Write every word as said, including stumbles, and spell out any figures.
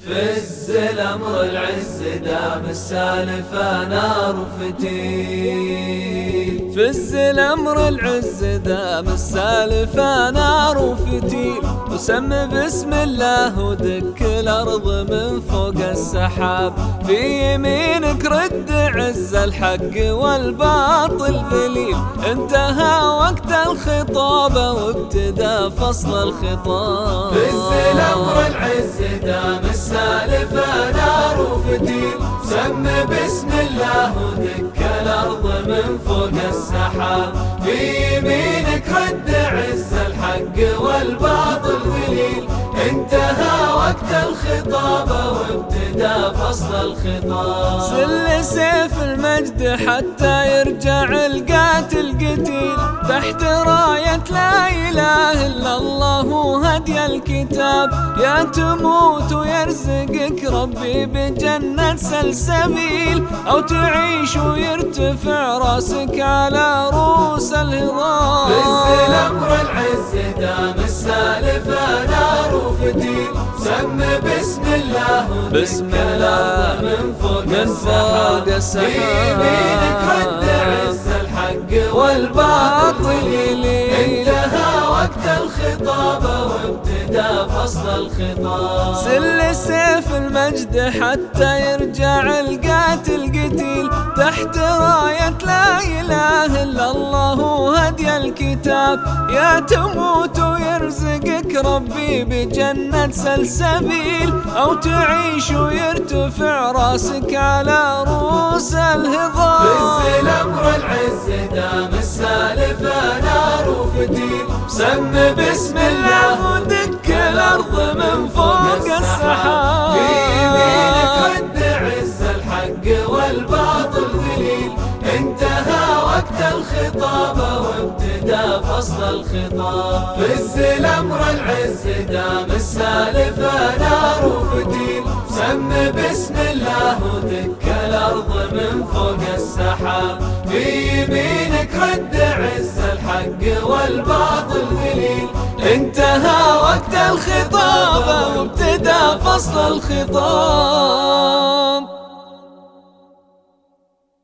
فز الأمر العز دام السالفة نار وفتيل. فز الأمر العز دام السالفة نار وفتيل. وسم بسم الله ودك الأرض من فوق السحاب. في يمينك رد عز الحق والباطل ذليل. انتهى وقت الخطابة وابتدى فصل الخطاب. فز الأمر العز دام السالفة نار وفتيل. سم بسم الله ودك الأرض من فوق السحاب. في يمينك رد عز الحق والباطل ذليل. انتهى وقت الخطابة وابتدى فصل الخطاب. سل سيف المجد حتى يرجع القاتل قتيل. تحت راية لا إله إلا الله هدي الكتاب. يا تموت ويرزقك ربي بجنة سلسبيل، أو تعيش ويرتفع راسك على رؤوس الهضاب. فز الأمر العز دام السالفة نار وفتيل. سم بسم الله بسم الله من فوق من فوق السحاب. في يمينك رد عز الحق والباطل ذليل. انتهى وقت الخطابة وابتدى فصل الخطاب. سل سيف المجد حتى يرجع القاتل قتيل. تحت راية لا إله إلا الله هدي الكتاب. يا تموت ويرزقك ربي بجنة سلسبيل، أو تعيش ويرتفع راسك على رؤوس الهضاب. فز الأمر العز دام السالفة نار وفتيل. سم بسم الله ودك الأرض من فوق السحاب. في يمينك رد عز الحق والباطل ذليل. انتهى وقت الخطابة وابتدى فصل الخطاب. فز الأمر العز دام السالفة نار وفتيل. سم بسم الله ودك الأرض من فوق السحاب. في يمينك رد عز الحق والباطل ذليل. انتهى وقت الخطابة وابتدى فصل الخطاب.